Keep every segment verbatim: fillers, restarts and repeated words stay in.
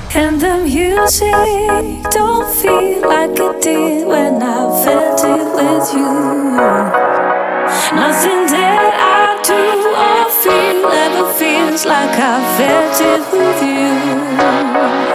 And the music don't feel like it did when I felt it with you. Nothing that I do or feel ever feels like I felt it with you.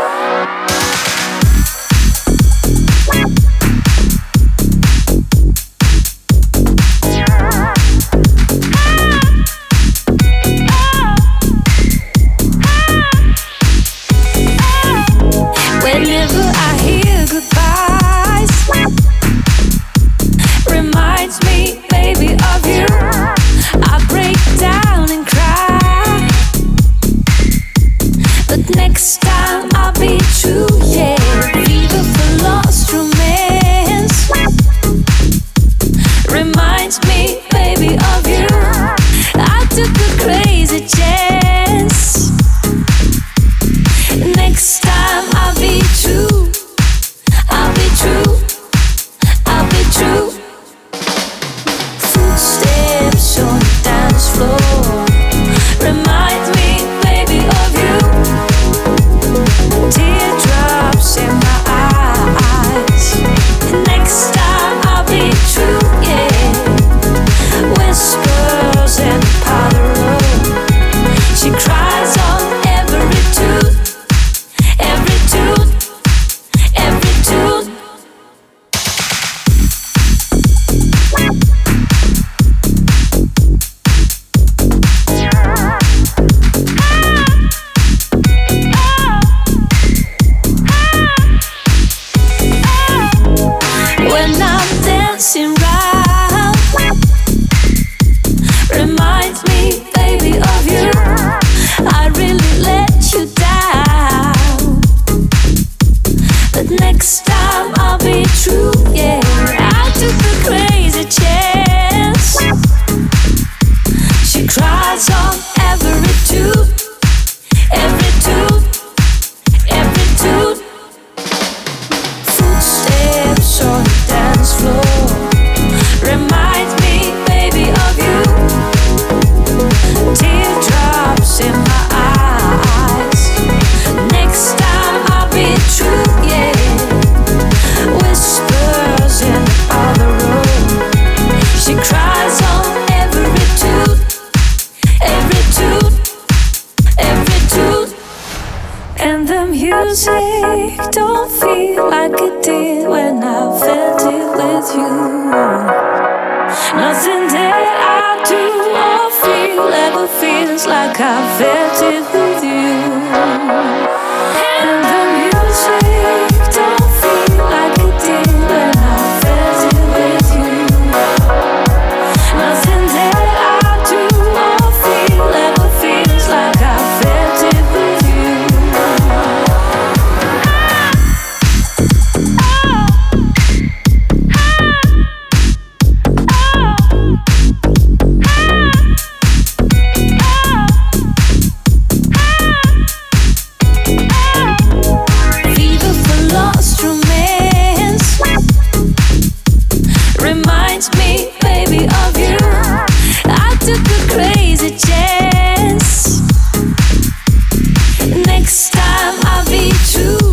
Whenever I hear goodbyes, reminds me, baby, of you. I break down and cry, but next time I'll be true, yeah. Fever for lost romance, reminds me, baby, of you. I took a crazy chance. Next time I'll be true, I'll be true, I'll be true. Footsteps on the dance floor, remind me, baby, of you. Teardrops in my eyes. Next time I'll be true, yeah. Whispers in the powder room. She cries on every tooth. Every tune, every tune. When I'm dancing round, reminds me, baby, of you. I really let you down, but next time I'll be true, yeah. I took a crazy chance. She cries on every tune, every tune, every tune. Footsteps on the dance floor, reminds me, baby, of you. Teardrops in my eyes. Next time I'll be true, yeah. Whispers in the other room. She cries on every tune, every tune, every tune. And the music don't feel like it did when I felt it with you. Nothing that I do or feel ever feels like I felt it with you. And the music don't feel like it did when I felt it with you. Nothing that I do or feel ever feels like I felt it with you. Fever for lost romance, reminds me, baby, of you. I took a crazy chance. Next time I'll be true.